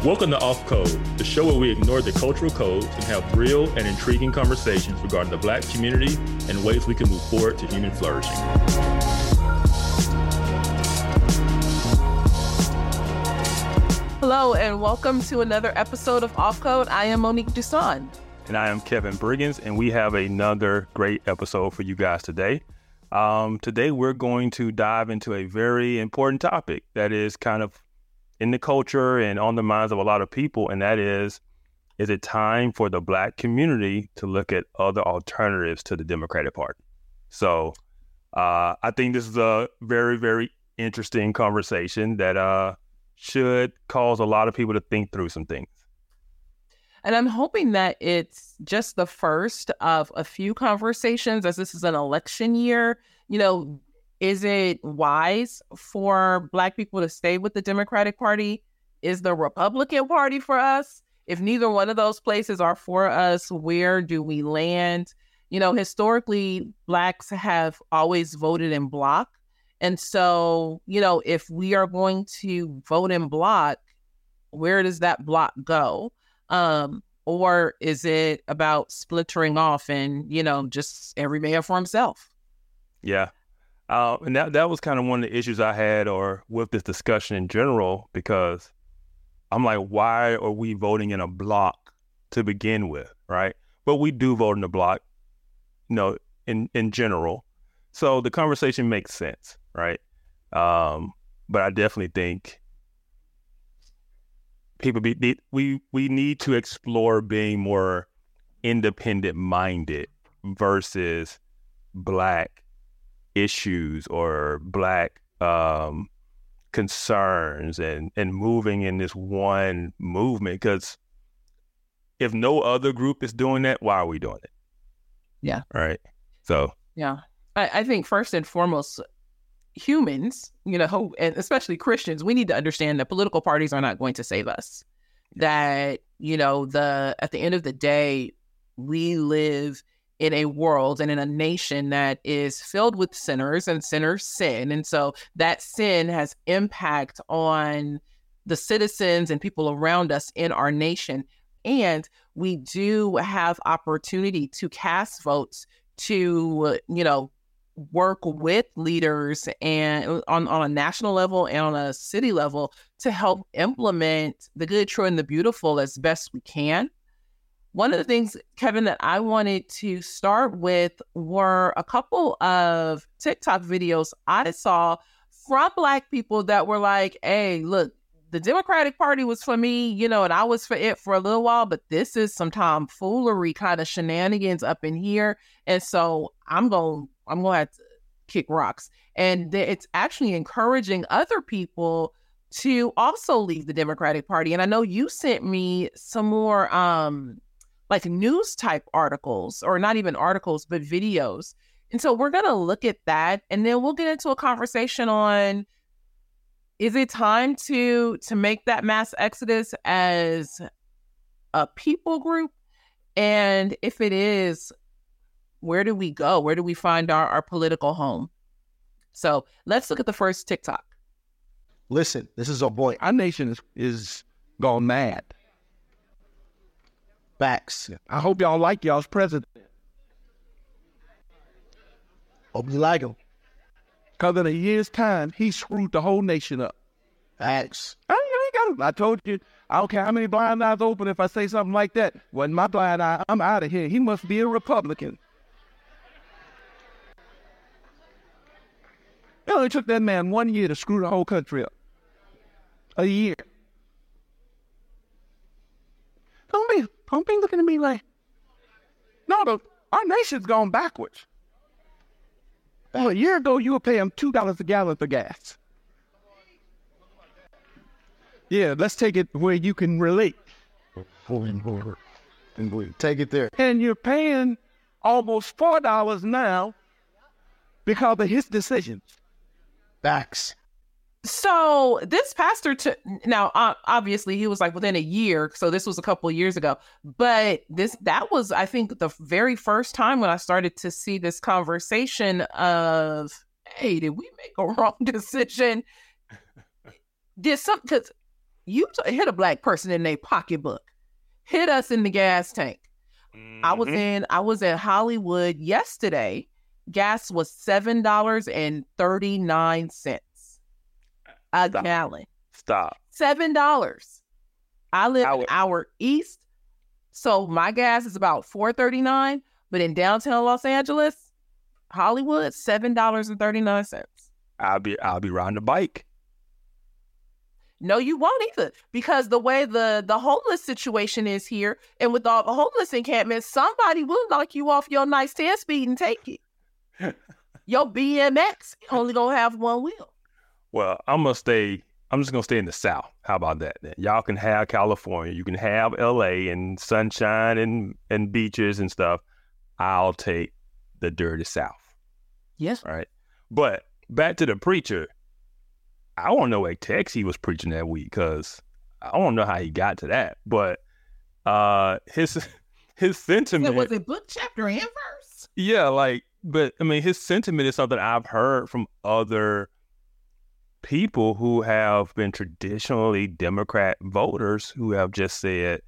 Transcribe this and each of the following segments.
Welcome to Off Code, the show where we ignore the cultural codes and have real and intriguing conversations regarding the Black community and ways we can move forward to human flourishing. Hello, and welcome to another episode of Off Code. I am Monique Duson. And I am Kevin Briggins, and we have another great episode for you guys today. Today, we're going to dive into a very important topic that is kind of in the culture and on the minds of a lot of people, and that is it time for the Black community to look at other alternatives to the Democratic Party? So I think this is a very, very interesting conversation that should cause a lot of people to think through some things. And I'm hoping that it's just the first of a few conversations, as this is an election year. You know, is it wise for Black people to stay with the Democratic Party? Is the Republican Party for us? If neither one of those places are for us, where do we land? You know, historically, Blacks have always voted in bloc. And so, you know, if we are going to vote in bloc, where does that bloc go? Or is it about splintering off and, you know, just every man for himself? Yeah. And that was kind of one of the issues I had with this discussion in general, because I'm like, why are we voting in a block to begin with, right? But we do vote in a block, you know, in general. So the conversation makes sense, right? But I definitely think we need to explore being more independent-minded versus Black issues or Black concerns and moving in this one movement. Because if no other group is doing that, why are we doing it? Yeah. Right. So. Yeah. I think first and foremost, humans, you know, and especially Christians, we need to understand that political parties are not going to save us. That, you know, at the end of the day, we live in a world and in a nation that is filled with sinners, and sinners sin. And so that sin has impact on the citizens and people around us in our nation. And we do have opportunity to cast votes to, you know, work with leaders and on a national level and on a city level to help implement the good, true, and the beautiful as best we can. One of the things, Kevin, that I wanted to start with were a couple of TikTok videos I saw from Black people that were like, hey, look, the Democratic Party was for me, you know, and I was for it for a little while, but this is some tomfoolery kind of shenanigans up in here. And so I'm going to have to kick rocks. And it's actually encouraging other people to also leave the Democratic Party. And I know you sent me some more like news type articles, or not even articles, but videos. And so we're going to look at that, and then we'll get into a conversation on, is it time to make that mass exodus as a people group? And if it is, where do we go? Where do we find our political home? So let's look at the first TikTok. Listen, this is our boy. Our nation is gone mad. Facts. I hope y'all like y'all's president. Hope you like him. Because in a year's time, he screwed the whole nation up. Facts. I ain't got him. I told you, I don't care how many blind eyes open if I say something like that. Wasn't my blind eye. I'm out of here. He must be a Republican. It only took that man 1 year to screw the whole country up. A year. Don't be looking at me like, no, our nation's gone backwards. Well, a year ago, you were paying $2 a gallon for gas. Yeah, let's take it where you can relate. Take it there. And you're paying almost $4 now because of his decisions. Facts. So this pastor now obviously he was like within a year, so this was a couple of years ago, but that was, I think, the very first time when I started to see this conversation of, hey, did we make a wrong decision? Because hit a black person in their pocketbook. Hit us in the gas tank. Mm-hmm. I was in Hollywood yesterday. Gas was $7.39 a gallon. Stop. $7. I live an hour east, so my gas is about $4.39. But in downtown Los Angeles, Hollywood, $7.39. I'll be riding a bike. No, you won't either, because the way the homeless situation is here, and with all the homeless encampments, somebody will knock you off your nice 10-speed and take it. Your BMX only gonna have one wheel. Well, I'm just gonna stay in the South. How about that? Then y'all can have California, you can have LA and sunshine and beaches and stuff. I'll take the dirty South. Yes. All right. But back to the preacher. I don't know what text he was preaching that week, because I don't know how he got to that. But his sentiment, was it book, chapter, and verse? Yeah, but I mean, his sentiment is something I've heard from other people who have been traditionally Democrat voters who have just said,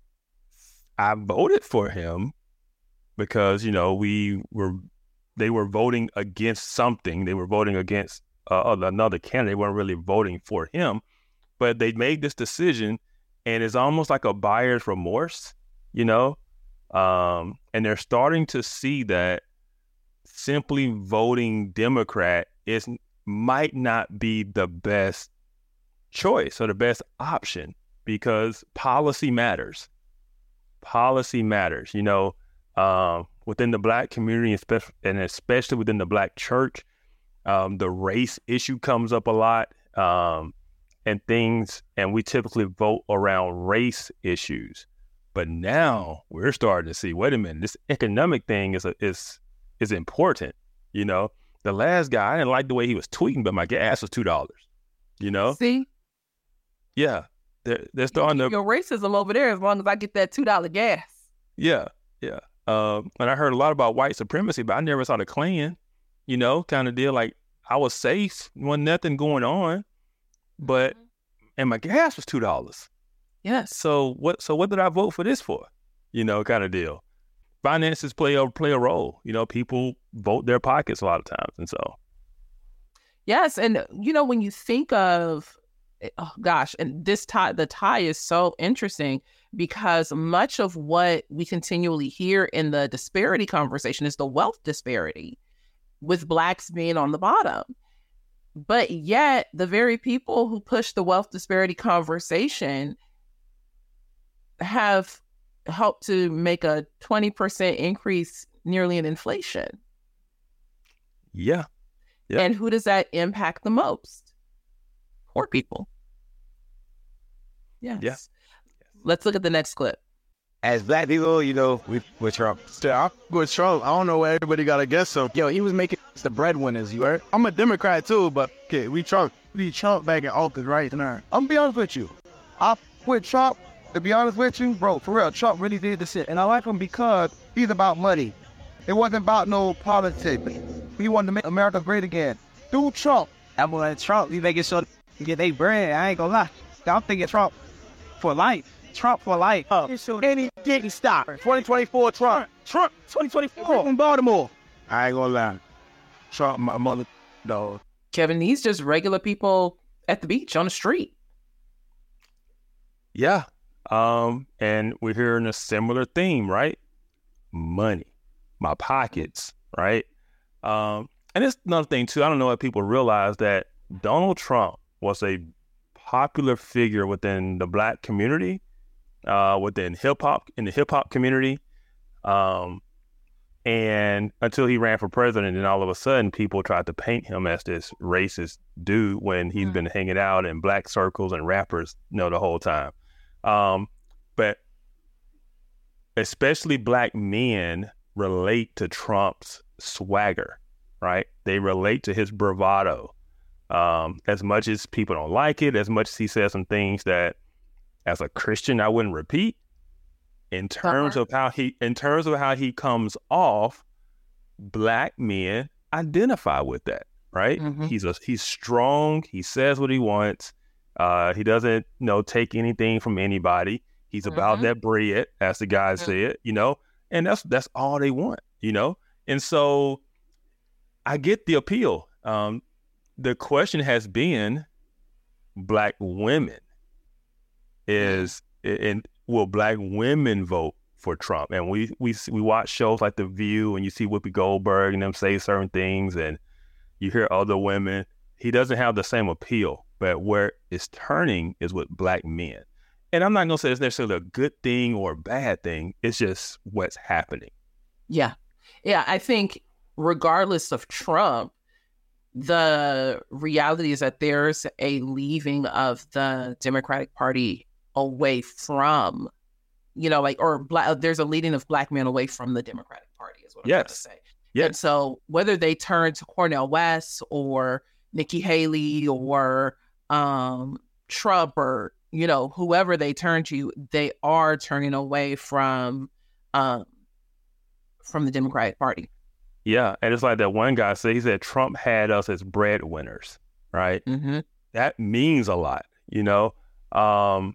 I voted for him because, they were voting against something. They were voting against another candidate. They weren't really voting for him, but they made this decision, and it's almost like a buyer's remorse, and they're starting to see that simply voting Democrat might not be the best choice or the best option, because policy matters. Policy matters, within the Black community, and especially within the Black church. The race issue comes up a lot, and we typically vote around race issues. But now we're starting to see, wait a minute, this economic thing is important. The last guy, I didn't like the way he was tweeting, but my gas was $2. See? Yeah, they're starting to your racism over there as long as I get that $2 gas. Yeah. And I heard a lot about white supremacy, but I never saw the Klan. Kind of deal. Like, I was safe, wasn't nothing going on, and my gas was $2. Yes. So what did I vote for this for? Kind of deal. Finances play a role. People vote their pockets a lot of times, and so. Yes, and when you think of, and the tie is so interesting, because much of what we continually hear in the disparity conversation is the wealth disparity, with Blacks being on the bottom. But yet, the very people who push the wealth disparity conversation have helped to make a 20% increase nearly in inflation. Yeah. And who does that impact the most? Poor people. Yes. Yeah. Let's look at the next clip. As Black people, with Trump. I'm with Trump. I don't know where everybody got against him. Yo, he was making the breadwinners, you heard? I'm a Democrat too, but okay, we need Trump back in office right now. I'm gonna be honest with you. I'm with Trump, to be honest with you, bro, for real, Trump really did the shit. And I like him because he's about money. It wasn't about no politics. He wanted to make America great again. Do Trump. I'm with Trump. He making sure to get their bread. I ain't gonna lie. I'm thinking Trump for life. Trump for life. Any didn't stop. 2024 Trump. Trump 2024 from Baltimore. I ain't gonna lie. Trump, my mother, dog. Kevin, these just regular people at the beach on the street. Yeah. And we're hearing a similar theme, right? Money, my pockets, right? And it's another thing too. I don't know if people realize that Donald Trump was a popular figure within the Black community, within in the hip hop community. And until he ran for president, and all of a sudden people tried to paint him as this racist dude when he's been hanging out in Black circles and rappers, the whole time. But especially Black men relate to Trump's swagger, right? They relate to his bravado. As much as people don't like it, as much as he says some things that as a Christian I wouldn't repeat, in terms of how he comes off, Black men identify with that, right? Mm-hmm. He's strong. He says what he wants. He doesn't, take anything from anybody. He's about that bread, as the guy said, and that's all they want, And so I get the appeal. The question has been, Black women will Black women vote for Trump? And we watch shows like The View, and you see Whoopi Goldberg and them say certain things, and you hear other women. He doesn't have the same appeal, but where it's turning is with Black men. And I'm not going to say it's necessarily a good thing or a bad thing. It's just what's happening. Yeah. Yeah, I think regardless of Trump, the reality is that there's a leaving of the Democratic Party away from, there's a leading of Black men away from the Democratic Party is what I'm trying to say. Yes. And so whether they turn to Cornel West or Nikki Haley or Trump or, whoever they turn to, they are turning away from the Democratic Party. Yeah, and it's like that one guy said, he said Trump had us as breadwinners, right? Mm-hmm. That means a lot, the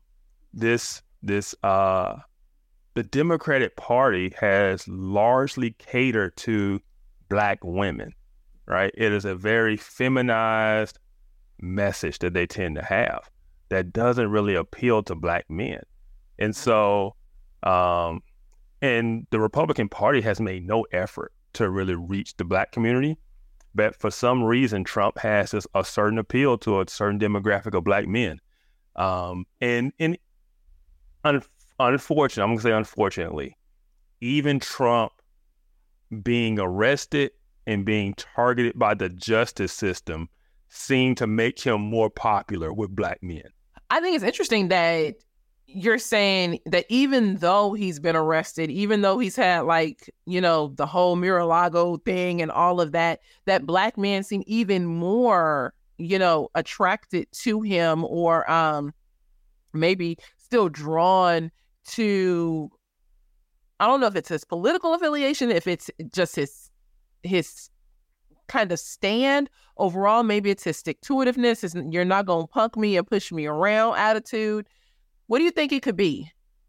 Democratic Party has largely catered to Black women, right? It is a very feminized message that they tend to have that doesn't really appeal to Black men. And so, and the Republican Party has made no effort to really reach the Black community. But for some reason, Trump has a certain appeal to a certain demographic of Black men. Unfortunately, I'm going to say unfortunately, even Trump being arrested and being targeted by the justice system seemed to make him more popular with Black men. I think it's interesting that you're saying that even though he's been arrested, even though he's had the whole Mar-a-Lago thing and all of that, that Black men seem even more, attracted to him or maybe still drawn to, I don't know if it's his political affiliation, if it's just his kind of stand overall, maybe it's his stick-to-itiveness, his you're not going to punk me and push me around attitude. What do you think it could be?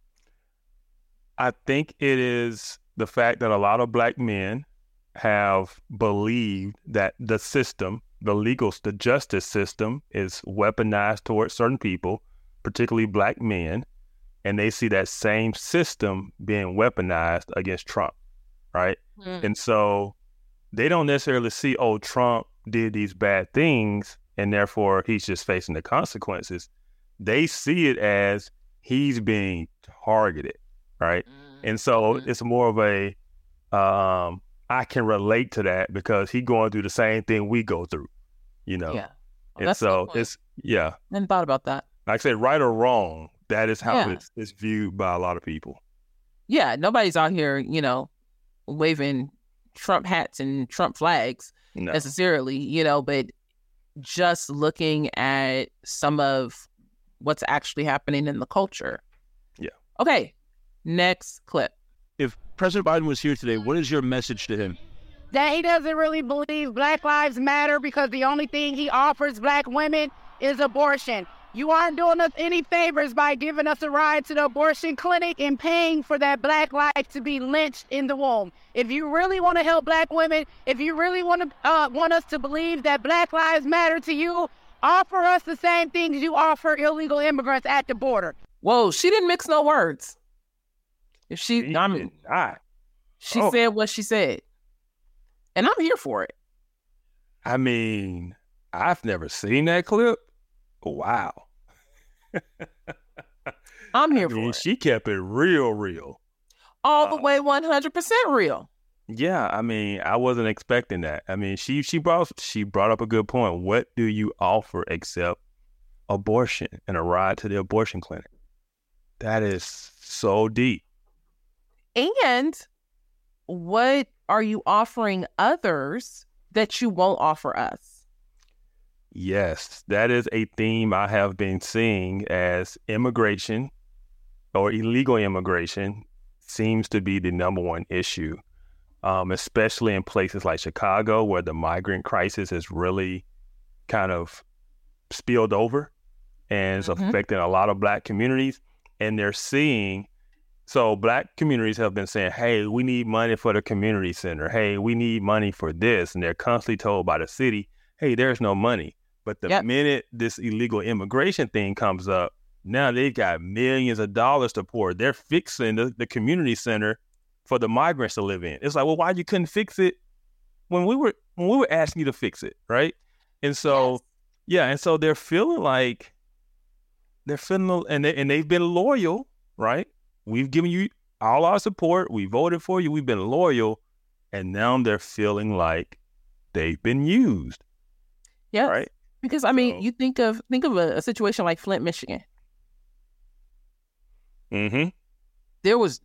I think it is the fact that a lot of Black men have believed that the system, the justice system is weaponized towards certain people, particularly Black men, and they see that same system being weaponized against Trump, right? And so they don't necessarily see, Trump did these bad things, and therefore he's just facing the consequences. They see it as he's being targeted, right? And so it's more of a, I can relate to that because he's going through the same thing we go through, Yeah. Well, and so it's, I hadn't thought about that. Like I said, right or wrong, that is how it's viewed by a lot of people. Yeah, nobody's out here, waving Trump hats and Trump flags necessarily, but just looking at some of what's actually happening in the culture. Yeah. Okay, next clip. If President Biden was here today, what is your message to him? That he doesn't really believe Black Lives Matter because the only thing he offers Black women is abortion. You aren't doing us any favors by giving us a ride to the abortion clinic and paying for that Black life to be lynched in the womb. If you really want to help Black women, if you really want us to believe that Black Lives Matter to you, offer us the same things you offer illegal immigrants at the border. Whoa, she didn't mix no words. If she said what she said. And I'm here for it. I mean, I've never seen that clip. Wow. I'm here for it. She kept it real. All the way 100% real. Yeah, I mean, I wasn't expecting that. I mean, she brought up a good point. What do you offer except abortion and a ride to the abortion clinic? That is so deep. And what are you offering others that you won't offer us? Yes, that is a theme I have been seeing as immigration or illegal immigration seems to be the number one issue, especially in places like Chicago where the migrant crisis has really kind of spilled over. and it's affecting a lot of Black communities. And they're seeing, so Black communities have been saying, hey, we need money for the community center. Hey, we need money for this. And they're constantly told by the city, hey, there's no money. But the minute this illegal immigration thing comes up, now they've got millions of dollars to pour. They're fixing the community center for the migrants to live in. It's like, well, why you couldn't fix it when we were asking you to fix it, right? And so, and so they're feeling like and they've been loyal, right? We've given you all our support. We voted for you. We've been loyal, and now they're feeling like they've been used. Yeah, right. Because I mean, you think of a situation like Flint, Michigan. Mm-hmm. There was,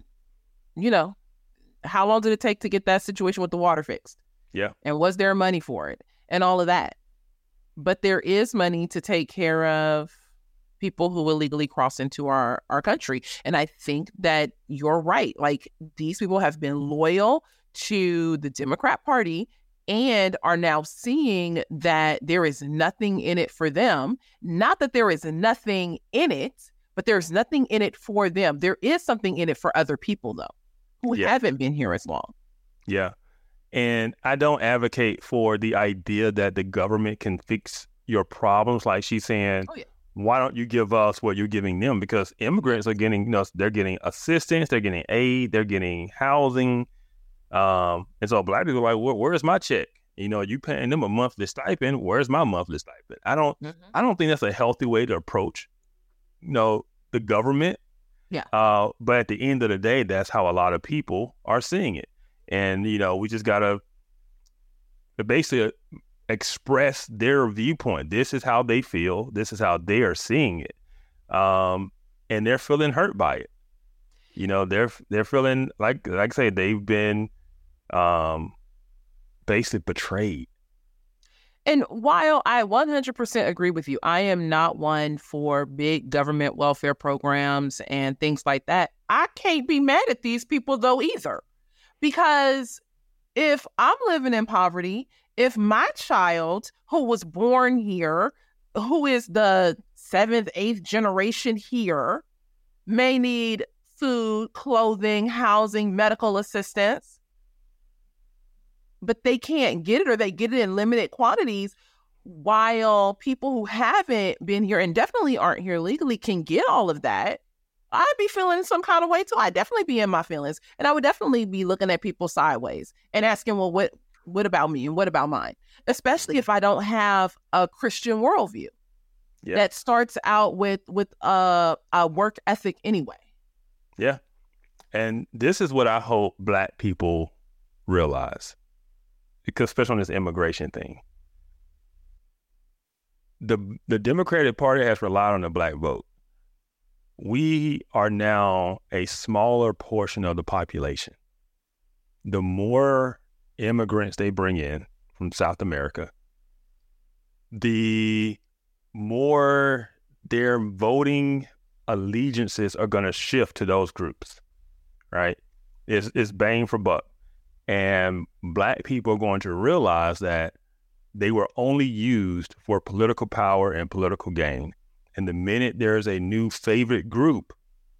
how long did it take to get that situation with the water fixed? Yeah. And was there money for it and all of that? But there is money to take care of people who illegally cross into our country. And I think that you're right. Like, these people have been loyal to the Democrat Party and are now seeing that there is nothing in it for them. Not that there is nothing in it, but there's nothing in it for them. There is something in it for other people, though, who haven't been here as long. Yeah. And I don't advocate for the idea that the government can fix your problems. Like she's saying, why don't you give us what you're giving them? Because immigrants are getting, they're getting assistance, they're getting aid, they're getting housing. And so Black people are like, where's my check? You paying them a monthly stipend. Where's my monthly stipend? I don't think that's a healthy way to approach, the government. Yeah. But at the end of the day, that's how a lot of people are seeing it. And, we just got to basically express their viewpoint. This is how they feel. This is how they are seeing it. And they're feeling hurt by it. They're feeling like I say, they've been basically betrayed. And while I 100% agree with you, I am not one for big government welfare programs and things like that. I can't be mad at these people, though, either. Because if I'm living in poverty, if my child who was born here, who is the 7th, 8th generation here, may need food, clothing, housing, medical assistance, but they can't get it, or they get it in limited quantities, while people who haven't been here and definitely aren't here legally can get all of that, I'd be feeling some kind of way too. I'd definitely be in my feelings, and I would definitely be looking at people sideways and asking, well, what about me and what about mine? Especially if I don't have a Christian worldview that starts out with a work ethic anyway. Yeah. And this is what I hope Black people realize, because especially on this immigration thing. The Democratic Party has relied on the Black vote. We are now a smaller portion of the population. The more immigrants they bring in from South America, the more their voting allegiances are going to shift to those groups, right? It's bang for buck. And Black people are going to realize that they were only used for political power and political gain. And the minute there's a new favorite group,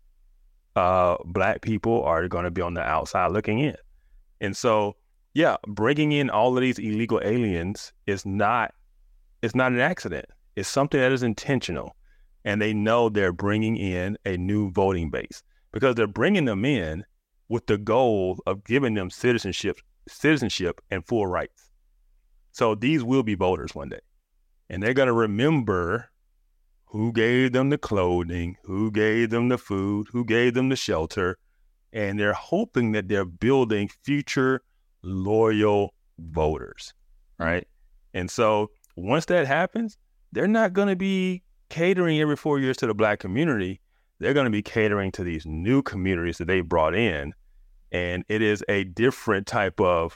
Black people are going to be on the outside looking in. And so, bringing in all of these illegal aliens it's not an accident. It's something that is intentional. And they know they're bringing in a new voting base, because they're bringing them in with the goal of giving them citizenship and full rights. So these will be voters one day, and they're going to remember who gave them the clothing, who gave them the food, who gave them the shelter, and they're hoping that they're building future loyal voters, right? And so once that happens, they're not going to be catering every 4 years to the Black community. They're going to be catering to these new communities that they brought in. And it is a different type of,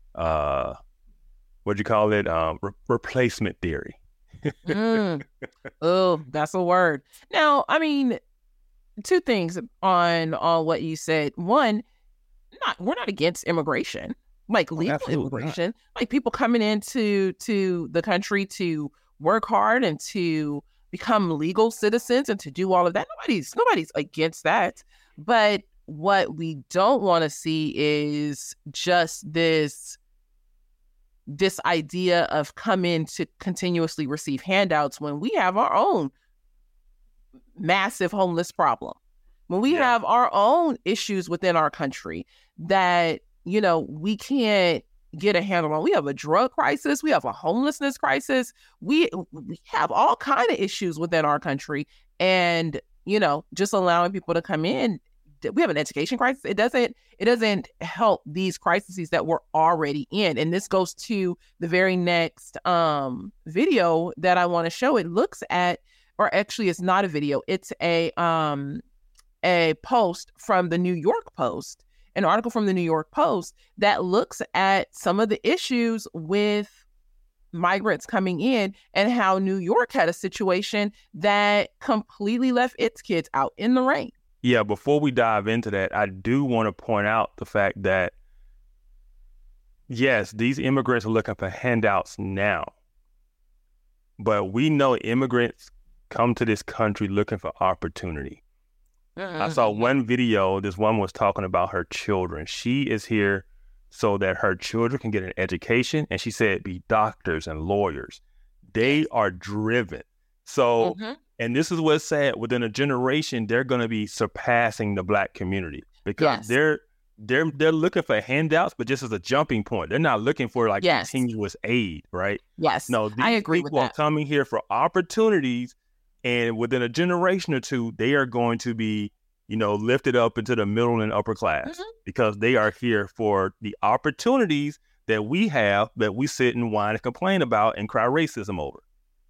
replacement theory. Oh, that's a word. Now, I mean, two things on what you said. One, we're not against immigration, like legal immigration, like people coming into the country to work hard and to become legal citizens and to do all of that. Nobody's against that. But what we don't want to see is just this idea of come in to continuously receive handouts when we have our own massive homeless problem, when we have our own issues within our country that, we can't get a handle on. We have a drug crisis. We have a homelessness crisis. We have all kind of issues within our country. And, just allowing people to come in, we have an education crisis. It doesn't help these crises that we're already in. And this goes to the very next video that I want to show. It looks at, or actually it's not a video. It's a post from the New York Post, an article from the New York Post that looks at some of the issues with migrants coming in and how New York had a situation that completely left its kids out in the rain. Yeah, before we dive into that, I do want to point out the fact that, yes, these immigrants are looking for handouts now, but we know immigrants come to this country looking for opportunity. I saw one video, this woman was talking about her children. She is here so that her children can get an education, and she said be doctors and lawyers. They are driven. So, and this is what's sad, within a generation, they're going to be surpassing the Black community because they're looking for handouts, but just as a jumping point. They're not looking for continuous aid, right? Yes, no, I agree with that. People are coming here for opportunities. And within a generation or two, they are going to be, lifted up into the middle and upper class because they are here for the opportunities that we have that we sit and whine and complain about and cry racism over.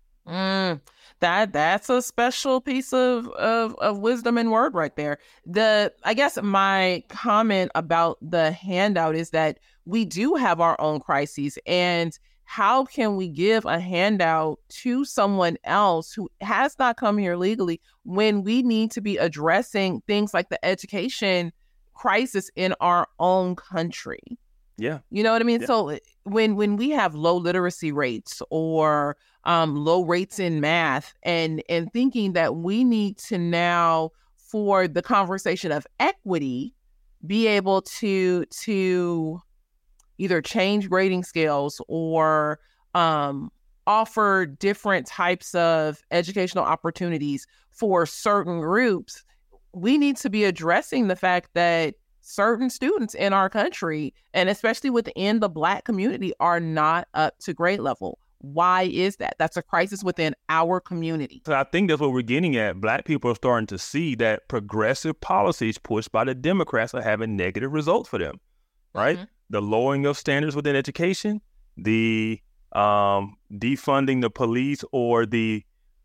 That's a special piece of wisdom and word right there. I guess my comment about the handout is that we do have our own crises, and how can we give a handout to someone else who has not come here legally when we need to be addressing things like the education crisis in our own country? Yeah. You know what I mean? Yeah. So when we have low literacy rates or low rates in math and thinking that we need to now, for the conversation of equity, be able to either change grading scales or offer different types of educational opportunities for certain groups, we need to be addressing the fact that certain students in our country, and especially within the Black community, are not up to grade level. Why is that? That's a crisis within our community. So I think that's what we're getting at. Black people are starting to see that progressive policies pushed by the Democrats are having negative results for them, right? The lowering of standards within education, the defunding the police, or the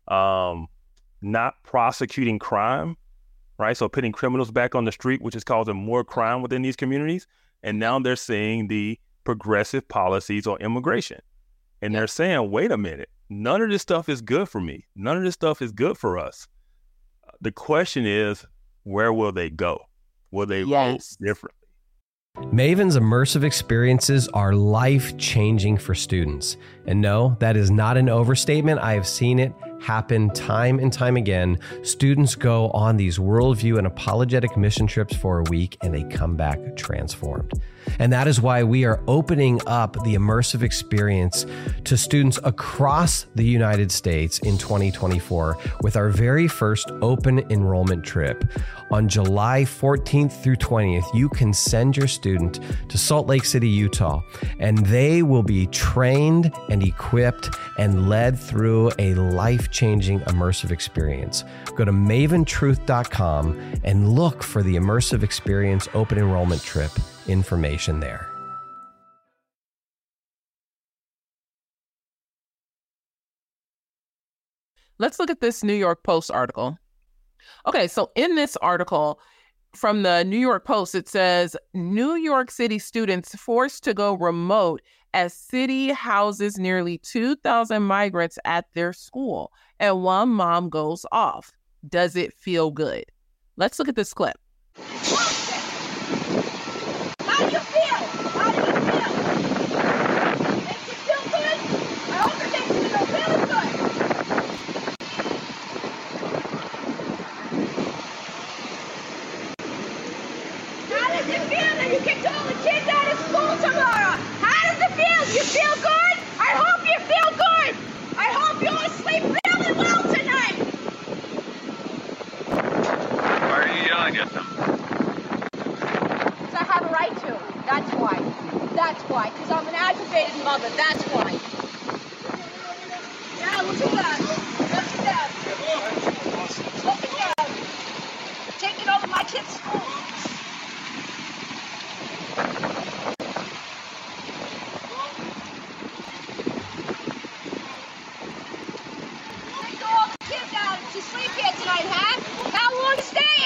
not prosecuting crime, right? So putting criminals back on the street, which is causing more crime within these communities. And now they're seeing the progressive policies on immigration. And they're saying, wait a minute, none of this stuff is good for me. None of this stuff is good for us. The question is, where will they go? Will they vote differently? Maven's immersive experiences are life-changing for students. And no, that is not an overstatement. I have seen it happen time and time again. Students go on these worldview and apologetic mission trips for a week and they come back transformed. And that is why we are opening up the immersive experience to students across the United States in 2024 with our very first open enrollment trip. On July 14th through 20th, you can send your student to Salt Lake City, Utah, and they will be trained and equipped and led through a life-changing immersive experience. Go to maventruth.com and look for the immersive experience open enrollment trip information there. Let's look at this New York Post article. Okay, so in this article from the New York Post, it says, New York City students forced to go remote as city houses nearly 2,000 migrants at their school, and one mom goes off. Does it feel good? Let's look at this clip. How do you feel? How do you feel? Makes you feel good? I hope it makes you feel really good. does it feel that you kicked all the kids out of school tomorrow? How does it feel? Do you feel good? I hope you feel good. I hope you all sleep really well tonight. Why are you yelling at them? Because I have a right to. That's why. That's why. Because I'm an aggravated mother. That's why. Yeah, look at that. Look at that. Look at that. Taking over my kids' school. Take all the kids out to sleep here tonight, huh? How long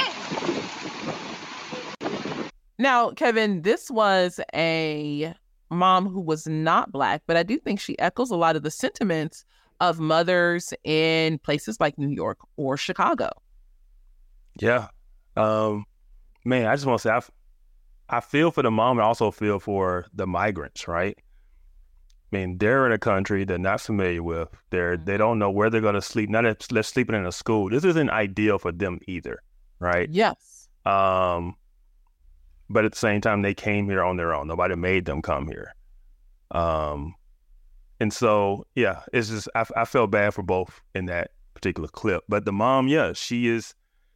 staying? Now, Kevin, this was a mom who was not Black, but I do think she echoes a lot of the sentiments of mothers in places like New York or Chicago. Yeah. Man, I just want to say, I feel for the mom and also feel for the migrants, right? I mean, they're in a country they're not familiar with. They don't know where they're going to sleep. Not that they're sleeping in a school. This isn't ideal for them either, right? Yes. But at the same time, they came here on their own. Nobody made them come here. And so, yeah, it's just, I felt bad for both in that particular clip. But the mom, yeah, she's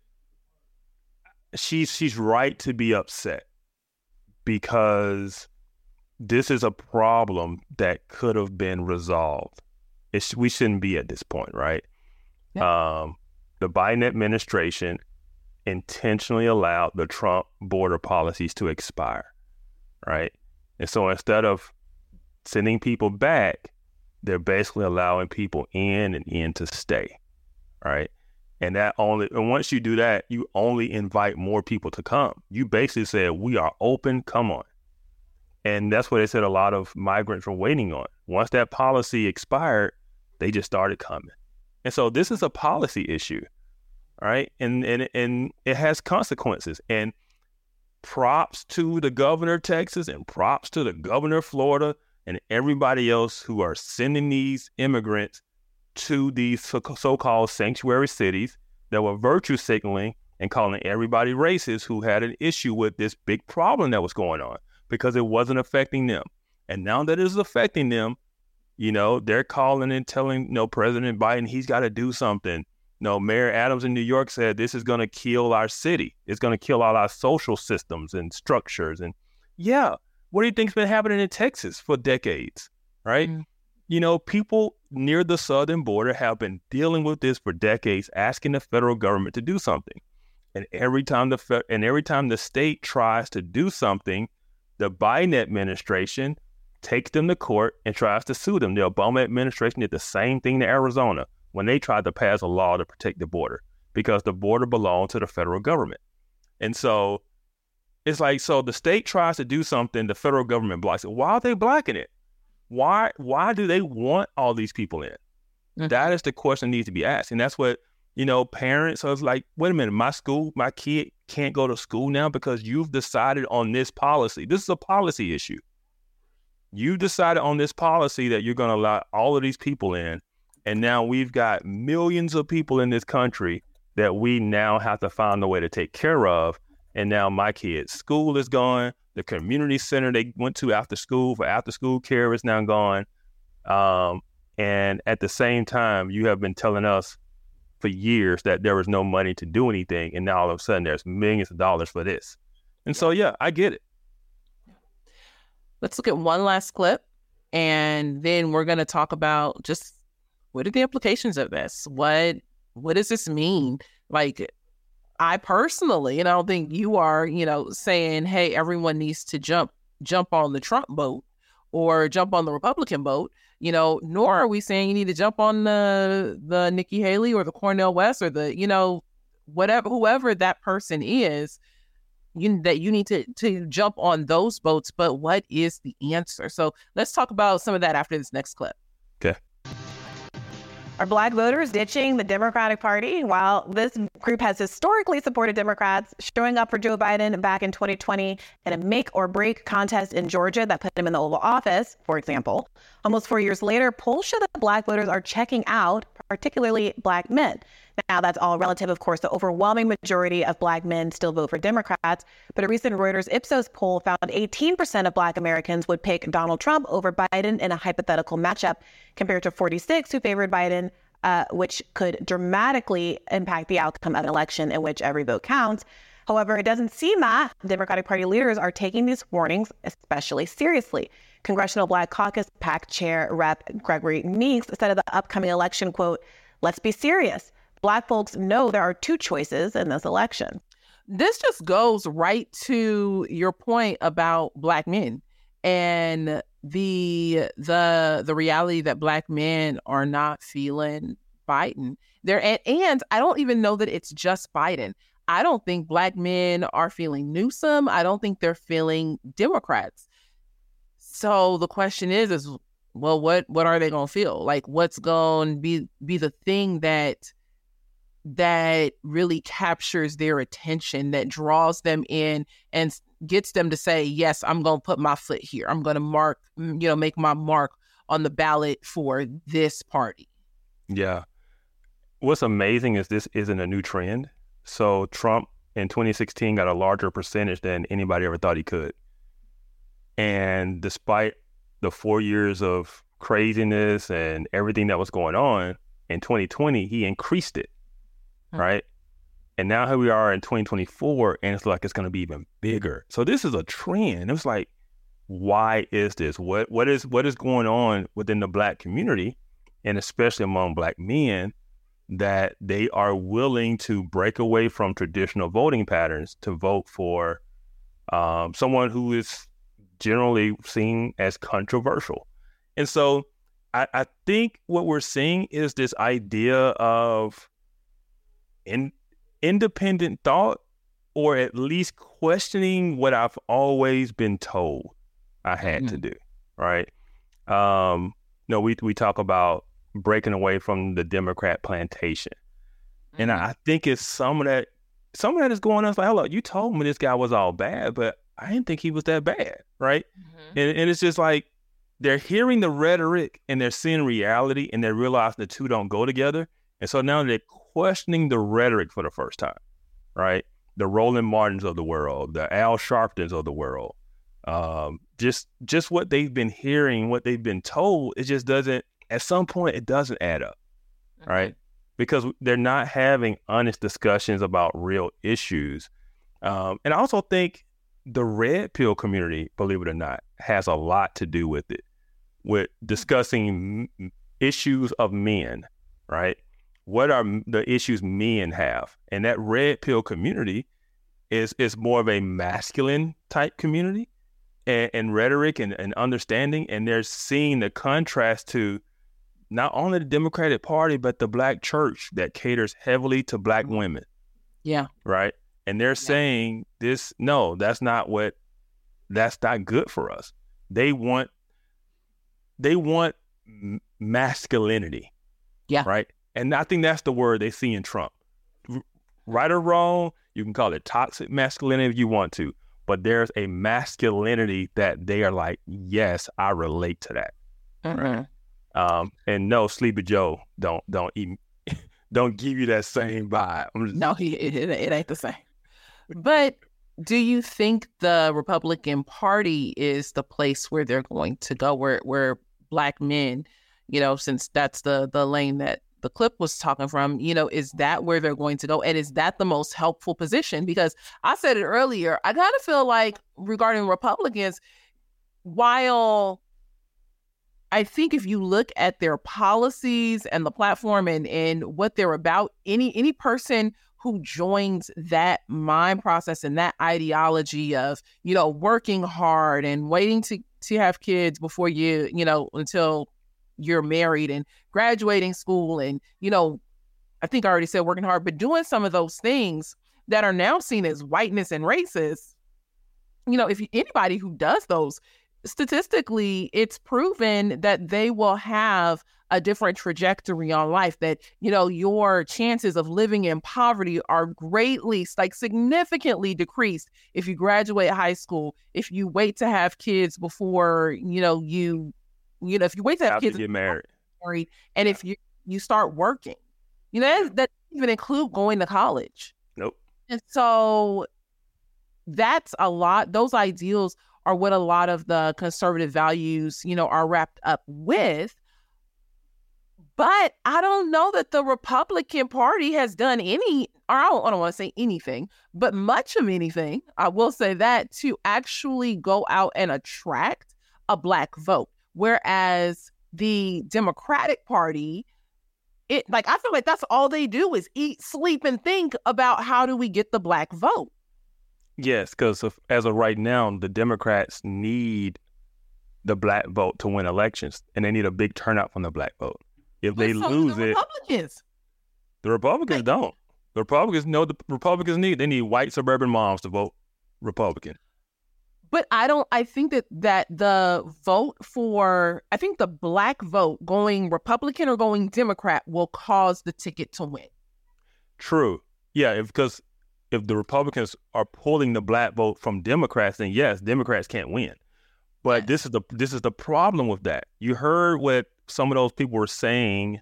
right to be upset because this is a problem that could have been resolved. We shouldn't be at this point, right? Yeah. The Biden administration intentionally allowed the Trump border policies to expire, right? And so instead of sending people back, they're basically allowing people in to stay, right? And once you do that, you only invite more people to come. You basically said, we are open, come on. And that's what they said a lot of migrants were waiting on. Once that policy expired, they just started coming. And so this is a policy issue, right? And it has consequences. And props to the governor of Texas and props to the governor of Florida and everybody else who are sending these immigrants to these so-called sanctuary cities that were virtue signaling and calling everybody racist who had an issue with this big problem that was going on because it wasn't affecting them. And now that it is affecting them, they're calling and telling, President Biden, he's got to do something. Mayor Adams in New York said this is going to kill our city. It's going to kill all our social systems and structures. And yeah, what do you think's been happening in Texas for decades, right? Mm-hmm. People near the southern border have been dealing with this for decades, asking the federal government to do something. And every time the state tries to do something, the Biden administration takes them to court and tries to sue them. The Obama administration did the same thing to Arizona when they tried to pass a law to protect the border because the border belonged to the federal government. And so it's like, so the state tries to do something, the federal government blocks it. Why are they blocking it? Why do they want all these people in? Mm-hmm. That is the question that needs to be asked. And that's what, parents are like, wait a minute, my kid can't go to school now because you've decided on this policy. This is a policy issue. You decided on this policy that you're going to allow all of these people in. And now we've got millions of people in this country that we now have to find a way to take care of. And now my kids' school is gone. The community center they went to after school for after school care is now gone. And at the same time, you have been telling us for years that there was no money to do anything. And now all of a sudden there's millions of dollars for this. And so, yeah, I get it. Let's look at one last clip. And then we're going to talk about just what are the implications of this? What does this mean? Like, I personally, and I don't think you are, saying, hey, everyone needs to jump on the Trump boat or jump on the Republican boat, nor are we saying you need to jump on the Nikki Haley or the Cornel West or the, whoever that person is, that you need to jump on those boats. But what is the answer? So let's talk about some of that after this next clip. Okay. Are Black voters ditching the Democratic Party? While this group has historically supported Democrats, showing up for Joe Biden back in 2020 in a make or break contest in Georgia that put him in the Oval Office, for example, almost 4 years later, polls show that Black voters are checking out, particularly Black men. Now, that's all relative, of course. The overwhelming majority of Black men still vote for Democrats, but a recent Reuters Ipsos poll found 18% of Black Americans would pick Donald Trump over Biden in a hypothetical matchup, compared to 46% who favored Biden, which could dramatically impact the outcome of an election in which every vote counts. However, it doesn't seem that Democratic Party leaders are taking these warnings especially seriously. Congressional Black Caucus PAC Chair Rep. Gregory Meeks said of the upcoming election, quote, "Let's be serious. Black folks know there are two choices in this election." This just goes right to your point about Black men and the reality that Black men are not feeling Biden. And I don't even know that it's just Biden. I don't think Black men are feeling Newsom. I don't think they're feeling Democrats. So the question is well, what are they going to feel? Like, what's going to be the thing that really captures their attention, that draws them in and gets them to say, yes, I'm going to put my foot here. I'm going to make my mark on the ballot for this party. Yeah. What's amazing is this isn't a new trend. So Trump in 2016 got a larger percentage than anybody ever thought he could. And despite the 4 years of craziness and everything that was going on, in 2020, he increased it, right? And now here we are in 2024, and it's like it's going to be even bigger. So this is a trend. It was like, why is this? What is going on within the Black community, and especially among Black men, that they are willing to break away from traditional voting patterns to vote for someone who is generally seen as controversial? And so I think what we're seeing is this idea of independent thought, or at least questioning what I've always been told I had to do, right? We talk about breaking away from the Democrat plantation. And I think it's some of that is going on. It's like, hello, you told me this guy was all bad, but I didn't think he was that bad, right? And it's just like, they're hearing the rhetoric and they're seeing reality, and they're realizing the two don't go together. And so now they're questioning the rhetoric for the first time, right? The Roland Martins of the world, the Al Sharptons of the world, just what they've been hearing, what they've been told, it just doesn't, at some point, it doesn't add up, right? Because they're not having honest discussions about real issues. And I also think the red pill community, believe it or not, has a lot to do with it, with discussing issues of men, right? What are the issues men have? And that red pill community is more of a masculine type community and rhetoric and understanding. And they're seeing the contrast to not only the Democratic Party, but the Black church that caters heavily to Black women. Yeah. Right. And they're saying that's not good for us. They want masculinity. Yeah. Right. And I think that's the word they see in Trump. Right or wrong, you can call it toxic masculinity if you want to, but there's a masculinity that they are like, yes, I relate to that. Right? And no, Sleepy Joe don't give you that same vibe. No, it ain't the same. But do you think the Republican Party is the place where they're going to go, where Black men, since that's the lane that the clip was talking from, is that where they're going to go? And is that the most helpful position? Because I said it earlier, I kind of feel like regarding Republicans, while I think if you look at their policies and the platform and what they're about, any person who joins that mind process and that ideology of, working hard and waiting to have kids before you, until you're married and graduating school and, I think I already said working hard, but doing some of those things that are now seen as whiteness and racist, anybody who does those, statistically, it's proven that they will have a different trajectory on life, that, your chances of living in poverty are significantly decreased if you graduate high school, if you wait to have kids before, if you wait to have kids to get married. And if you you start working. You know, that doesn't even include going to college. Nope. And so that's a lot. Those ideals are what a lot of the conservative values, you know, are wrapped up with. But I don't know that the Republican Party has done any, or I don't want to say anything, but much of anything, I will say that, to actually go out and attract a Black vote. Whereas the Democratic Party, I feel like that's all they do is eat, sleep, and think about how do we get the Black vote. Yes, because as of right now, the Democrats need the Black vote to win elections, and they need a big turnout from the Black vote. If they lose it, the Republicans don't. The Republicans know the Republicans they need white suburban moms to vote Republican. But I think that the vote I think the Black vote going Republican or going Democrat will cause the ticket to win. True. Yeah, because if the Republicans are pulling the Black vote from Democrats, then yes, Democrats can't win. But this is the problem with that. You heard what some of those people were saying.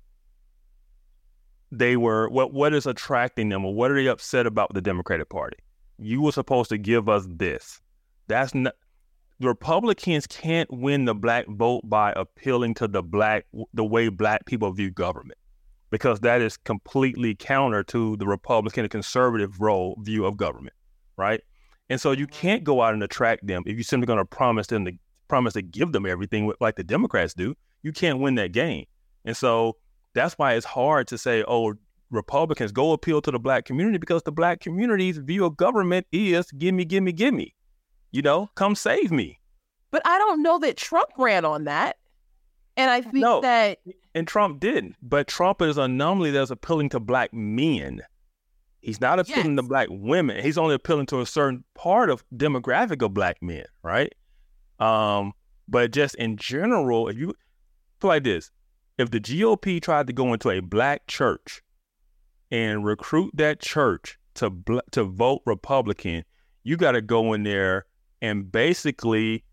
They were what is attracting them, or what are they upset about with the Democratic Party? You were supposed to give us this. That's not. The Republicans can't win the Black vote by appealing to the way Black people view government, because that is completely counter to the Republican and conservative view of government, right? And so you can't go out and attract them if you're simply going to promise to give them everything like the Democrats do. You can't win that game. And so that's why it's hard to say, oh, Republicans, go appeal to the Black community, because the Black community's view of government is give me, give me, give me. You know, come save me. But I don't know that Trump ran on that. And I think that... And Trump didn't. But Trump is an anomaly that's appealing to Black men. He's not appealing to Black women. He's only appealing to a certain part of demographic of Black men, right? But just in general, if you feel like this, if the GOP tried to go into a Black church and recruit that church to vote Republican, you got to go in there and basically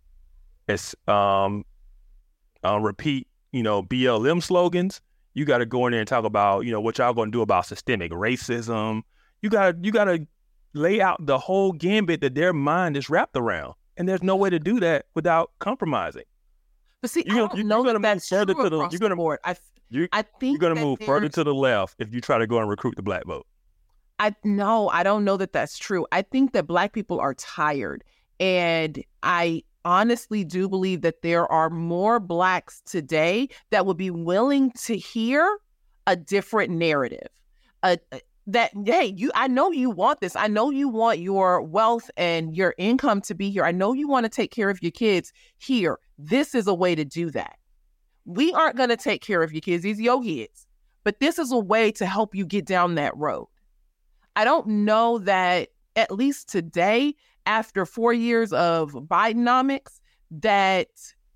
repeat, BLM slogans. You got to go in there and talk about, what y'all going to do about systemic racism. You got to lay out the whole gambit that their mind is wrapped around. And there's no way to do that without compromising. But see, you're going to move further to the board. I think you're going to move further to the left if you try to go and recruit the Black vote. I don't know that that's true. I think that Black people are tired. And I honestly do believe that there are more Blacks today that would be willing to hear a different narrative. That, hey, I know you want this. I know you want your wealth and your income to be here. I know you want to take care of your kids here. This is a way to do that. We aren't going to take care of your kids. These are your kids. But this is a way to help you get down that road. I don't know that, at least today, after 4 years of Bidenomics, that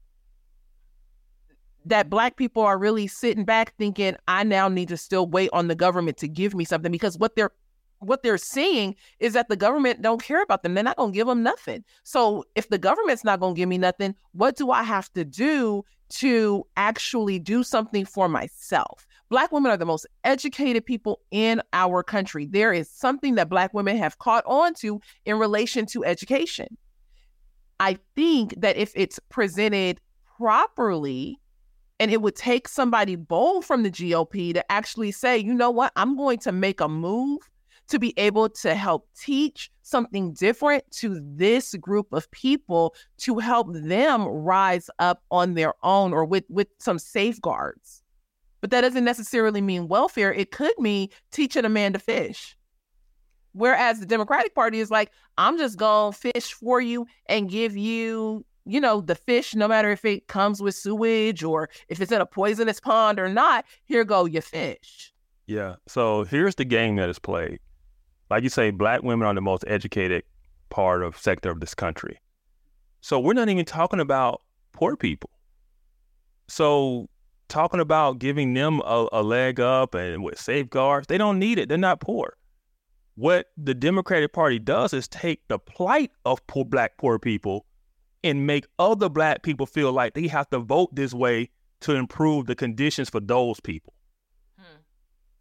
Black people are really sitting back thinking, I now need to still wait on the government to give me something, because what they're seeing is that the government don't care about them. They're not going to give them nothing. So if the government's not going to give me nothing, what do I have to do to actually do something for myself? Black women are the most educated people in our country. There is something that Black women have caught on to in relation to education. I think that if it's presented properly, and it would take somebody bold from the GOP to actually say, you know what, I'm going to make a move to be able to help teach something different to this group of people, to help them rise up on their own, or with some safeguards. But that doesn't necessarily mean welfare. It could mean teaching a man to fish. Whereas the Democratic Party is like, I'm just going to fish for you and give you, the fish, no matter if it comes with sewage or if it's in a poisonous pond or not, here go your fish. Yeah. So here's the game that is played. Like you say, Black women are the most educated sector of this country. So we're not even talking about poor people. So talking about giving them a leg up and with safeguards, they don't need it. They're not poor. What the Democratic Party does is take the plight of Black poor people and make other Black people feel like they have to vote this way to improve the conditions for those people.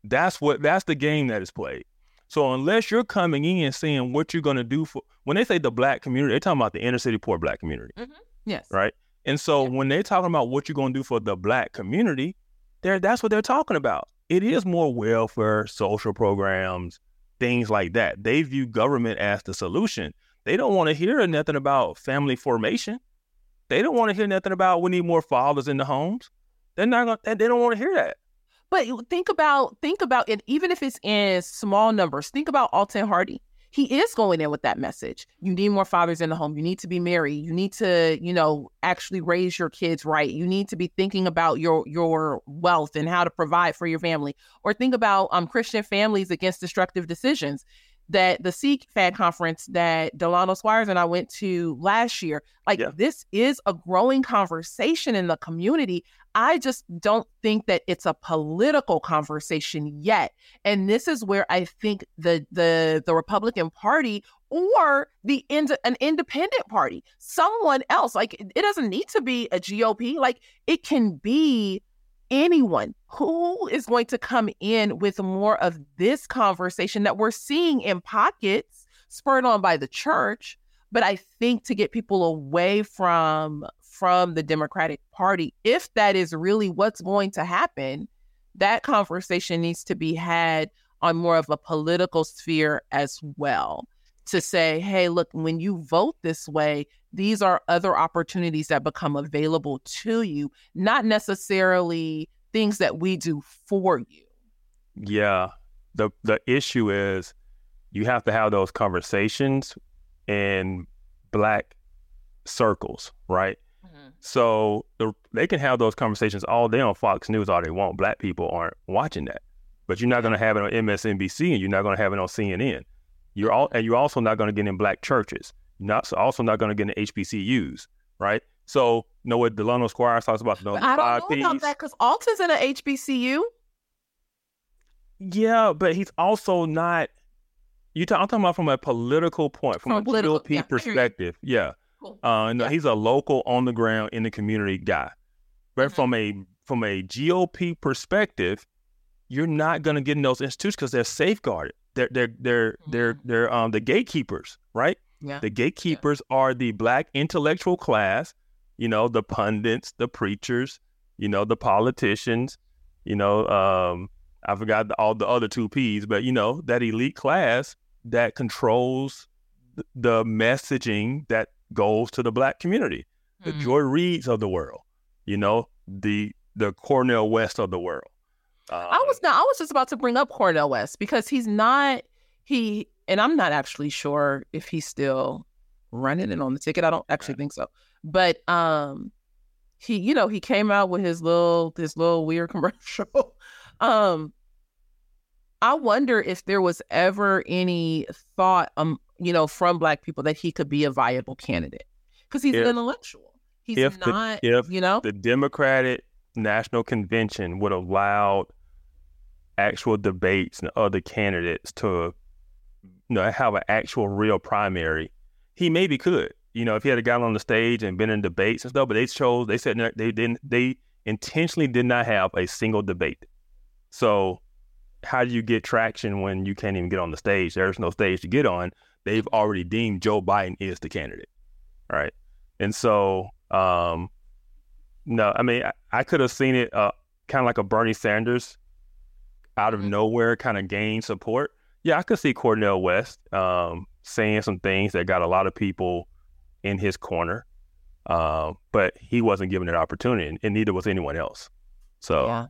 That's the game that is played. So unless you're coming in and saying what you're going to do when they say the black community, they're talking about the inner city poor black community. Mm-hmm. Yes. Right. And so when they're talking about what you're going to do for the black community, that's what they're talking about. It is more welfare, social programs, things like that. They view government as the solution. They don't want to hear nothing about family formation. They don't want to hear nothing about we need more fathers in the homes. They don't want to hear that. But think about it, even if it's in small numbers, think about Alton Hardy. He is going in with that message. You need more fathers in the home. You need to be married. You need to, actually raise your kids right. You need to be thinking about your wealth and how to provide for your family. Or think about Christian families against destructive decisions. That the CFAD conference that Delano Squires and I went to last year, this is a growing conversation in the community. I just don't think that it's a political conversation yet. And this is where I think the Republican Party or an independent party, someone else, it doesn't need to be a GOP, it can be anyone who is going to come in with more of this conversation that we're seeing in pockets spurred on by the church. But I think to get people away from the Democratic Party, if that is really what's going to happen, that conversation needs to be had on more of a political sphere as well. To say, hey, look, when you vote this way, these are other opportunities that become available to you, not necessarily things that we do for you. Yeah. The issue is you have to have those conversations in black circles, right? Mm-hmm. So they can have those conversations all day on Fox News all they want. Black people aren't watching that. But you're not going to have it on MSNBC and you're not going to have it on CNN. You're also not going to get in black churches. Also not going to get in HBCUs, right? So, what Delano Squires talks about. I don't know about that because Alton's in an HBCU. Yeah, but he's also not. I'm talking about from a political point, from a GOP perspective. Yeah. Cool. No, he's a local, on the ground, in the community guy. But from a GOP perspective, you're not going to get in those institutions because they're safeguarded. They're the gatekeepers, right? Yeah. The gatekeepers are the black intellectual class, the pundits, the preachers, the politicians, I forgot all the other two P's, but that elite class that controls the messaging that goes to the black community, the Joy Reids of the world, the Cornel West of the world. I was just about to bring up Cornel West because and I'm not actually sure if he's still running and on the ticket. I don't actually think so. But he came out with his little weird commercial. I wonder if there was ever any thought, from black people that he could be a viable candidate because he's an intellectual. If the Democratic National Convention would have allowed actual debates and other candidates to have an actual real primary, he maybe could. If he had gotten on the stage and been in debates and stuff, but they intentionally did not have a single debate. So how do you get traction when you can't even get on the stage? There's no stage to get on. They've already deemed Joe Biden is the candidate, right? And so, I could have seen it kind of like a Bernie Sanders out of nowhere kind of gain support. Yeah, I could see Cornel West saying some things that got a lot of people in his corner, but he wasn't given an opportunity, and neither was anyone else. So, yeah.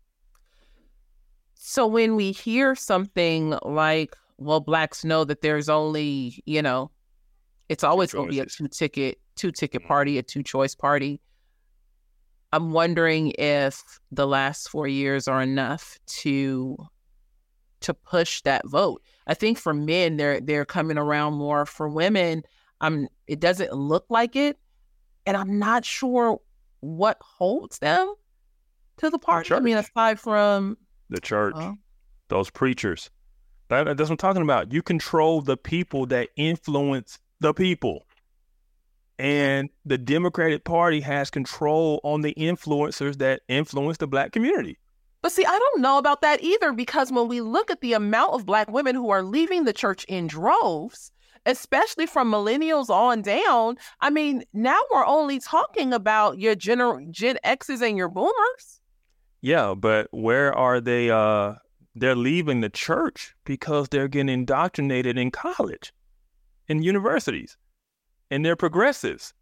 So when we hear something like, well, blacks know that there's only, it's always going to be a two-ticket party, a two-choice party. I'm wondering if the last 4 years are enough to push that vote. I think for men, they're coming around more. For women, it doesn't look like it, and I'm not sure what holds them to the party. The church. Aside from the church, those preachers. That's what I'm talking about. You control the people that influence the people. And the Democratic Party has control on the influencers that influence the black community. But see, I don't know about that either, because when we look at the amount of Black women who are leaving the church in droves, especially from millennials on down, I mean, now we're only talking about your Gen X's and your boomers. Yeah, but where are they? They're leaving the church because they're getting indoctrinated in college, in universities, and they're progressives.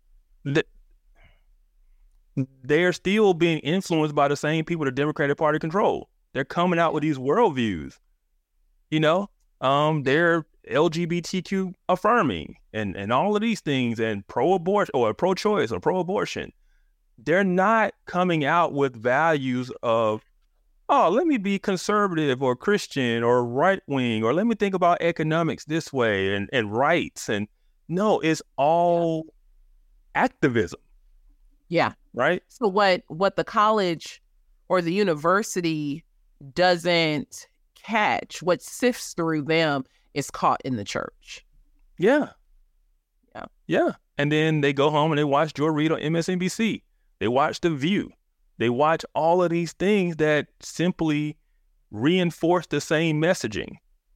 They're still being influenced by the same people the Democratic Party control. They're coming out with these worldviews. You know, they're LGBTQ affirming and all of these things, and pro-abortion or pro-choice or pro-abortion. They're not coming out with values of, oh, let me be conservative or Christian or right-wing, or let me think about economics this way and rights. And no, it's all activism. Yeah. Right. So what the college or the university doesn't catch, what sifts through them, is caught in the church. Yeah. Yeah. Yeah. And then they go home and they watch Joy Reid on MSNBC. They watch The View. They watch all of these things that simply reinforce the same messaging.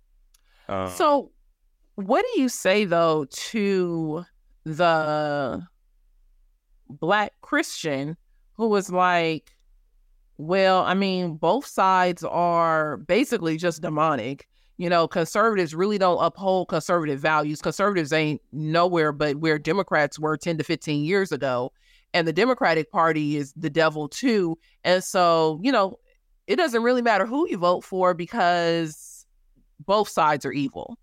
So what do you say, though, to the Black Christian who was like, well, I mean, both sides are basically just demonic. You know, conservatives really don't uphold conservative values. Conservatives ain't nowhere but where Democrats were 10 to 15 years ago. And the Democratic Party is the devil too. And so, you know, it doesn't really matter who you vote for because both sides are evil.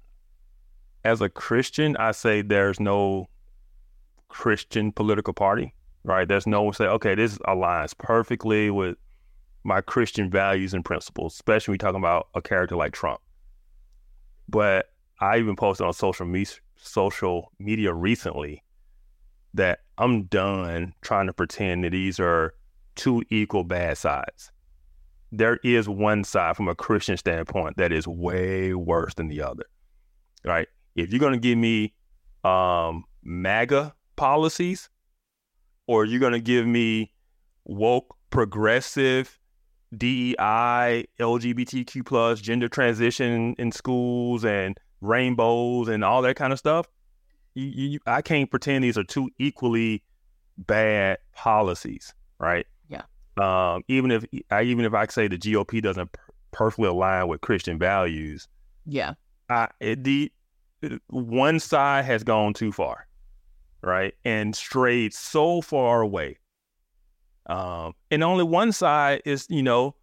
As a Christian, I say there's no Christian political party, right? There's no say, okay, this aligns perfectly with my Christian values and principles, especially when you're talking about a character like Trump. But I even posted on social media recently that I'm done trying to pretend that these are two equal bad sides. There is one side from a Christian standpoint that is way worse than the other, right? If you're going to give me MAGA policies, or you're going to give me woke, progressive, DEI, LGBTQ plus, gender transition in schools and rainbows and all that kind of stuff, I can't pretend these are two equally bad policies, right? Yeah. Even if I say the GOP doesn't perfectly align with Christian values, yeah, one side has gone too far, right, and strayed so far away. And only one side is, you know,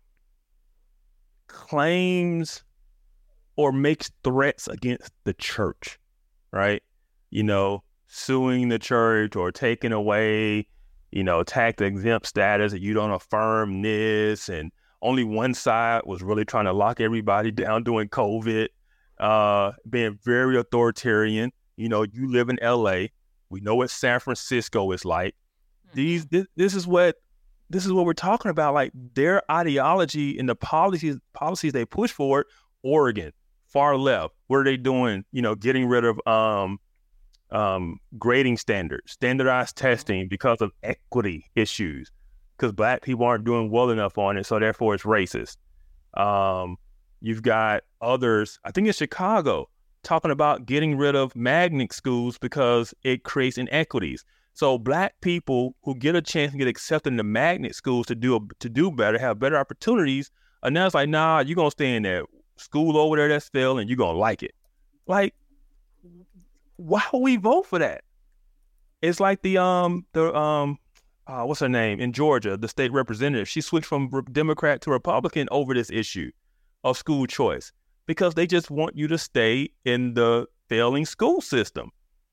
claims or makes threats against the church, right? You know, suing the church or taking away, you know, tax exempt status, that you don't affirm this. And only one side was really trying to lock everybody down during COVID, being very authoritarian. You know, you live in LA. We know what San Francisco is like. This is what we're talking about. Like, their ideology and the policies they push forward. Oregon, far left. What are they doing? You know, getting rid of grading standards, standardized testing because of equity issues, because Black people aren't doing well enough on it, so therefore it's racist. You've got others, I think in Chicago, talking about getting rid of magnet schools because it creates inequities. So Black people who get a chance to get accepted into magnet schools to do better, have better opportunities, and now it's like, nah, you're gonna stay in that school over there that's failing, and you're gonna like it. Like, why would we vote for that? It's like the what's her name in Georgia, the state representative. She switched from Democrat to Republican over this issue of school choice because they just want you to stay in the failing school system.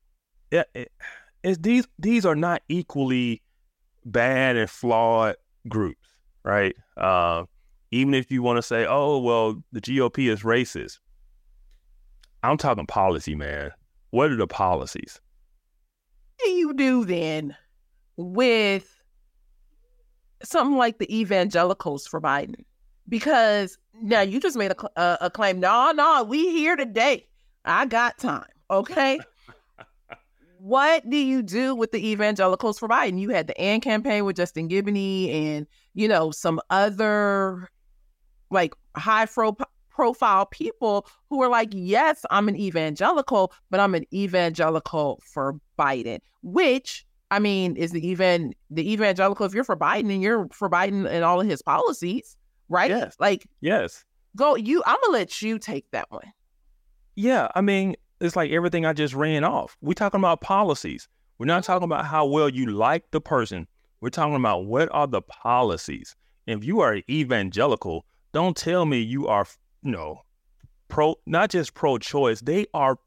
These are not equally bad and flawed groups, right? Even if you want to say, oh, well, the GOP is racist. I'm talking policy, man. What are the policies? What do you do then with something like the evangelicals for Biden? Because now you just made a claim. No, we here today. I got time. Okay. what do you do with the evangelicals for Biden? You had the AND campaign with Justin Giboney and, you know, some other like high profile people who are like, yes, I'm an evangelical, but I'm an evangelical for Biden, which, I mean, is the evangelical, if you're for Biden and you're for Biden and all of his policies, right? Yes. Like, yes. I'm going to let you take that one. Yeah. I mean, it's like everything I just ran off. We're talking about policies. We're not talking about how well you like the person. We're talking about what are the policies. And if you are evangelical, don't tell me you are, you know, not just pro-choice. They are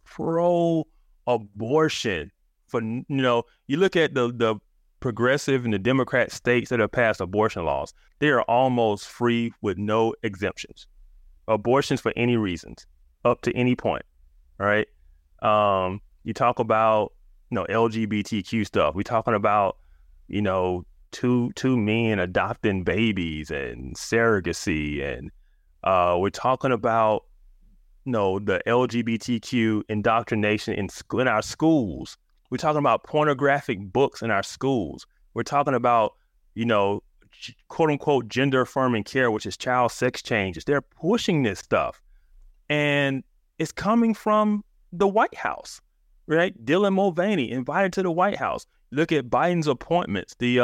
pro-abortion. For, you know, you look at the progressive and the Democrat states that have passed abortion laws, they are almost free with no exemptions. Abortions for any reasons, up to any point. All right. You talk about, you know, LGBTQ stuff. We're talking about, you know, two men adopting babies and surrogacy, and we're talking about, you know, the LGBTQ indoctrination in our schools. We're talking about pornographic books in our schools. We're talking about, you know, quote unquote gender affirming care, which is child sex changes. They're pushing this stuff, and it's coming from the White House, right? Dylan Mulvaney invited to the White House. Look at Biden's appointments. The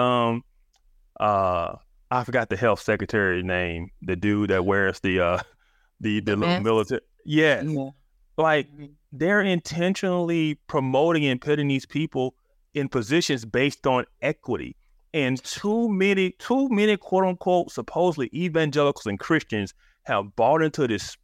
I forgot the health secretary name. The dude that wears the military. Yes. Yeah. Like, they're intentionally promoting and putting these people in positions based on equity. And too many quote unquote supposedly evangelicals and Christians have bought into this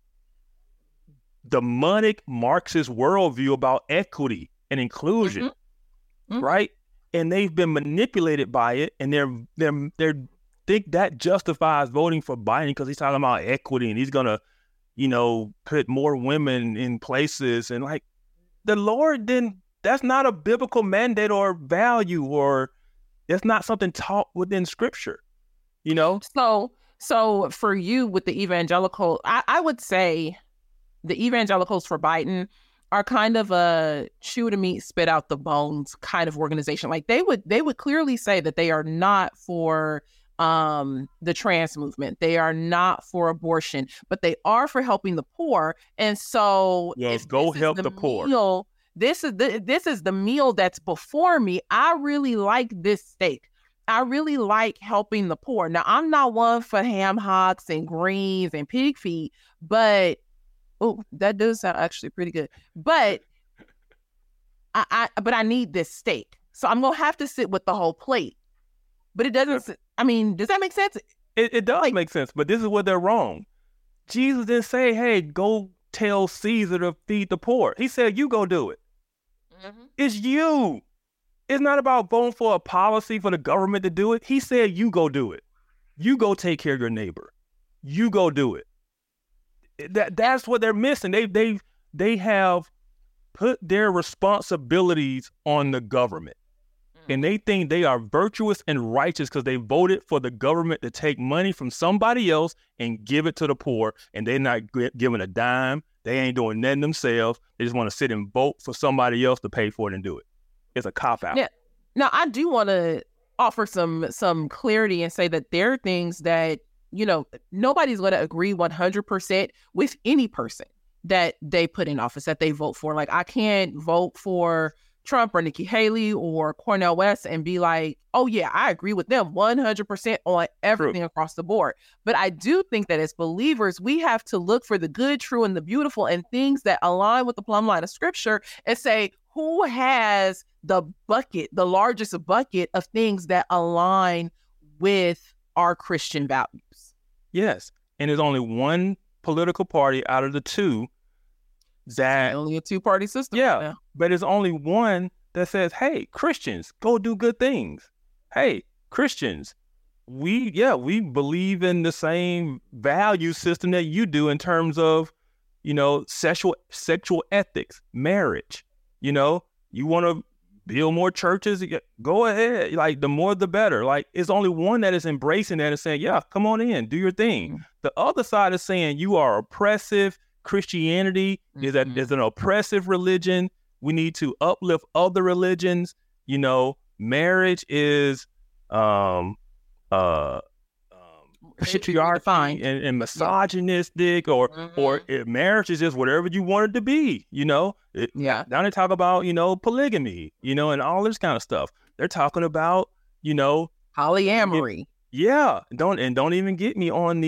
demonic Marxist worldview about equity and inclusion, right? And they've been manipulated by it, and they're think that justifies voting for Biden because he's talking about equity and he's gonna, you know, put more women in places. And like, the Lord didn't. That's not a biblical mandate or value, or it's not something taught within Scripture, you know. So for you with the evangelical, I would say the evangelicals for Biden are kind of a chew the meat, spit out the bones kind of organization. Like, they would clearly say that they are not for the trans movement. They are not for abortion, but they are for helping the poor. And so, yes, go help the poor. This is the meal that's before me. I really like this steak. I really like helping the poor. Now, I'm not one for ham hocks and greens and pig feet, but that does sound actually pretty good. But I need this steak, so I'm gonna have to sit with the whole plate. But it doesn't. I mean, does that make sense? It does make sense, but this is where they're wrong. Jesus didn't say, "Hey, go tell Caesar to feed the poor." He said, "You go do it." Mm-hmm. It's you. It's not about voting for a policy for the government to do it. He said, "You go do it. You go take care of your neighbor. You go do it." That's what they're missing. They have put their responsibilities on the government. And they think they are virtuous and righteous because they voted for the government to take money from somebody else and give it to the poor. And they're not giving a dime. They ain't doing nothing themselves. They just want to sit and vote for somebody else to pay for it and do it. It's a cop-out. Yeah. Now, I do want to offer some clarity and say that there are things that, you know, nobody's going to agree 100% with any person that they put in office, that they vote for. Like, I can't vote for Trump or Nikki Haley or Cornel West and be like, oh yeah, I agree with them 100% on everything across the board. But I do think that as believers, we have to look for the good, true, and the beautiful, and things that align with the plumb line of Scripture, and say, who has the largest bucket of things that align with our Christian values? Yes. And there's only one political party out of the two that only a two-party system. Yeah, right now. But there's only one that says, "Hey, Christians, go do good things. Hey, Christians, we believe in the same value system that you do in terms of, you know, sexual ethics, marriage. You know, you want to build more churches, go ahead. Like, the more the better. Like, it's only one that is embracing that and saying, yeah, come on in, do your thing. Mm-hmm. The other side is saying you are oppressive. Christianity is an oppressive religion. We need to uplift other religions. You know, marriage is patriarchy and misogynistic, or marriage is just whatever you want it to be. You know, now they talk about, you know, polygamy, you know, and all this kind of stuff. They're talking about, you know, polyamory. Don't even get me on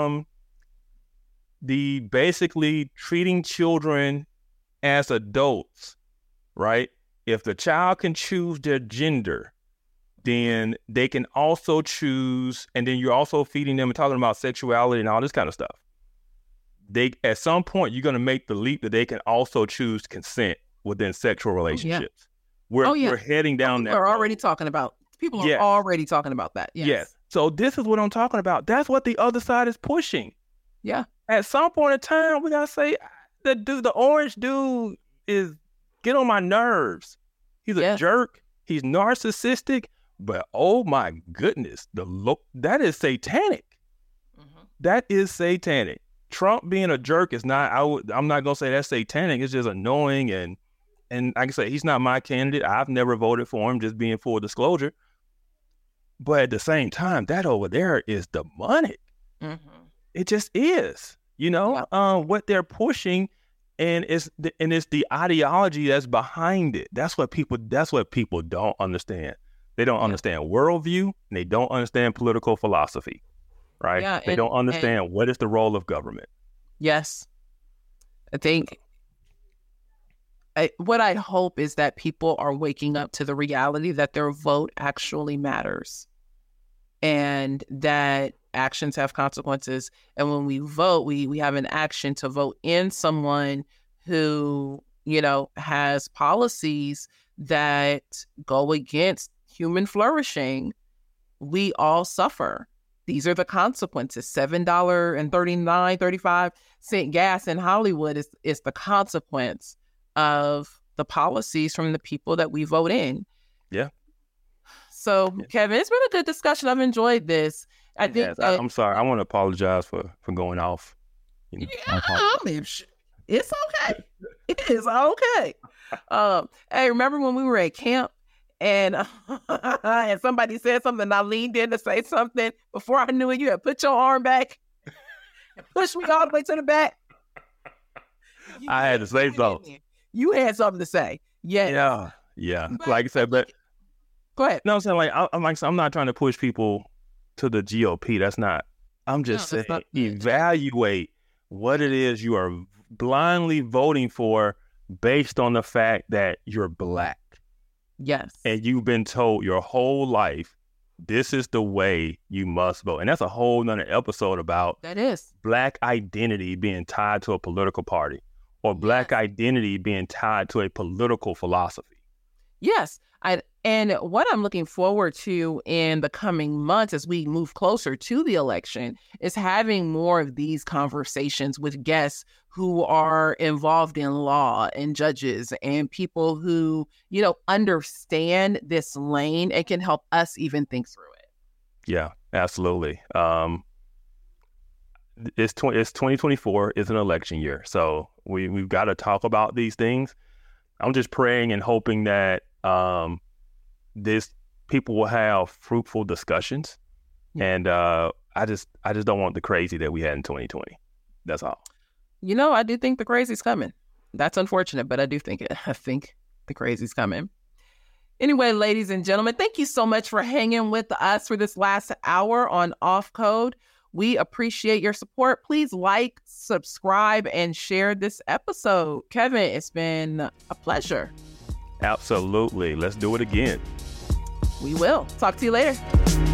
the basically treating children as adults, right? If the child can choose their gender, then they can also choose, and then you're also feeding them and talking about sexuality and all this kind of stuff. At some point, you're going to make the leap that they can also choose consent within sexual relationships. We're heading down that road. People are already talking about that. Yes. So this is what I'm talking about. That's what the other side is pushing. Yeah. At some point in time, we got to say, the orange dude is get on my nerves. He's a jerk. He's narcissistic. But oh my goodness, that is satanic. That is satanic. Trump being a jerk is not. I'm not gonna say that's satanic. It's just annoying, and like I say, he's not my candidate. I've never voted for him. Just being full disclosure. But at the same time, that over there is demonic. It just is. You know what they're pushing, and it's the ideology that's behind it. That's what people don't understand. They don't understand worldview, and they don't understand political philosophy, right? Yeah, they don't understand what is the role of government. Yes. I think what I hope is that people are waking up to the reality that their vote actually matters and that actions have consequences. And when we vote, we have an action to vote in someone who, you know, has policies that go against human flourishing. We all suffer. These are the consequences. $7.35 gas in Hollywood is the consequence of the policies from the people that we vote in. Yeah. So, Kevin, it's been a good discussion. I've enjoyed this. I think I'm sorry. I want to apologize for going off. You know, it's okay. It is okay. Hey, remember when we were at camp and and somebody said something and I leaned in to say something? Before I knew it, you had put your arm back and pushed me all the way to the back. I had to say something. You had something to say. Yes. Yeah. Like I said, but go ahead. No, I'm saying I'm not trying to push people to the GOP. That's not. I'm just saying evaluate what it is you are blindly voting for based on the fact that you're Black. Yes. And you've been told your whole life, this is the way you must vote. And that's a whole nother episode about Black identity being tied to a political party or Black identity being tied to a political philosophy. Yes. And what I'm looking forward to in the coming months as we move closer to the election is having more of these conversations with guests who are involved in law and judges and people who, you know, understand this lane and can help us even think through it. Yeah, absolutely. It's 2024 is an election year. So we've got to talk about these things. I'm just praying and hoping that people will have fruitful discussions, and I just don't want the crazy that we had in 2020. That's all. You know, I do think the crazy's coming. That's unfortunate, but I think the crazy's coming. Anyway, ladies and gentlemen, thank you so much for hanging with us for this last hour on Off Code. We appreciate your support. Please like, subscribe, and share this episode. Kevin, it's been a pleasure. Absolutely. Let's do it again. We will. Talk to you later.